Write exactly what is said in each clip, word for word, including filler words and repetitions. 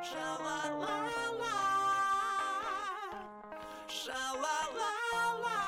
Ша-ла-ла-ла, ша-ла-ла-ла.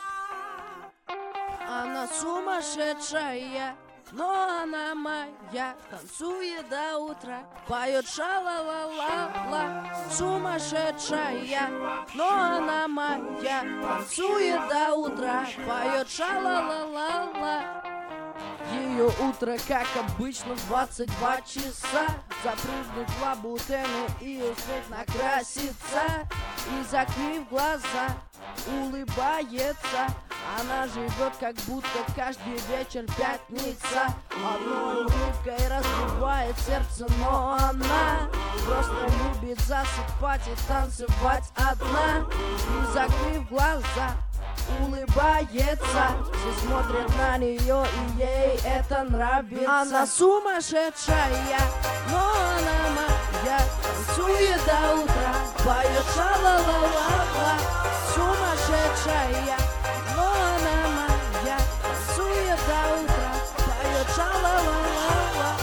Она сумасшедшая, но она моя. Танцует до утра, поет ша-ла-ла-ла-ла. Сумасшедшая, но она моя. Танцует до утра, поет ша-ла-ла-ла-ла. Ее утро, как обычно, в двадцать два часа. Запрыгнуть в лабутену и успеть накраситься. И, закрыв глаза, улыбается. Она живет, как будто каждый вечер пятница. Одной улыбкой разбивает сердце, но она просто любит засыпать и танцевать одна. И, закрыв глаза, улыбается. Все смотрят на нее, и ей это нравится. Она сумасшедшая, но она моя. Танцует до утра, поет ша-ла-ла-ла-ла. Сумасшедшая, но она моя. Танцует до утра, поет ша-ла-ла-ла-ла.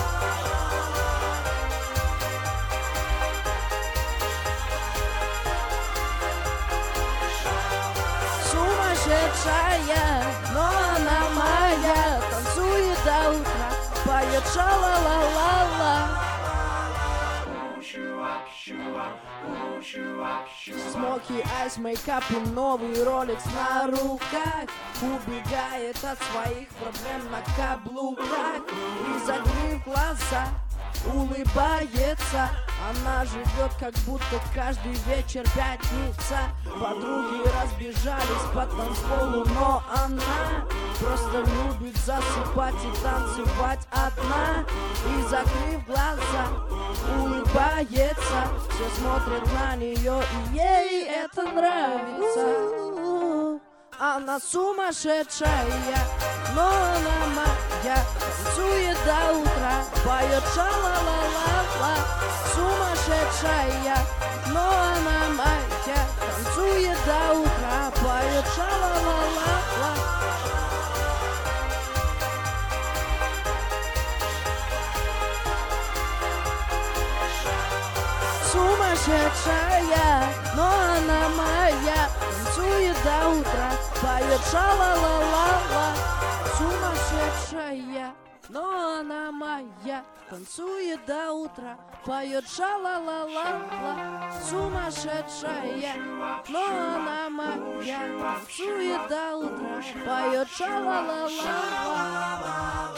Сумасшедшая, но она моя. Танцует до утра, поет ша-ла-ла-ла-ла. Смоки, айс, мейкап и новый роликс на руках. Убегает от своих проблем на каблуках. И, закрыв глаза, улыбается. Она живет, как будто каждый вечер пятница. Подруги разбежались по танцполу, но она просто любит засыпать и танцевать одна. И, закрыв глаза, улыбается. Все смотрят на нее, и ей это нравится. Она сумасшедшая, но она моя. Танцует до утра, поет ша-ла-ла-ла-ла. Сумасшедшая, но она моя. Танцует до утра, поет ша-ла-ла-ла-ла. Сумасшедшая, но она моя. Танцует до утра, поет ша-ла-ла-ла-ла. Сумасшедшая, но она моя. Танцует до утра, поет ша-ла-ла-ла-ла. Сумасшедшая, но она моя. Танцует до утра, поет ша-ла-ла-ла-ла.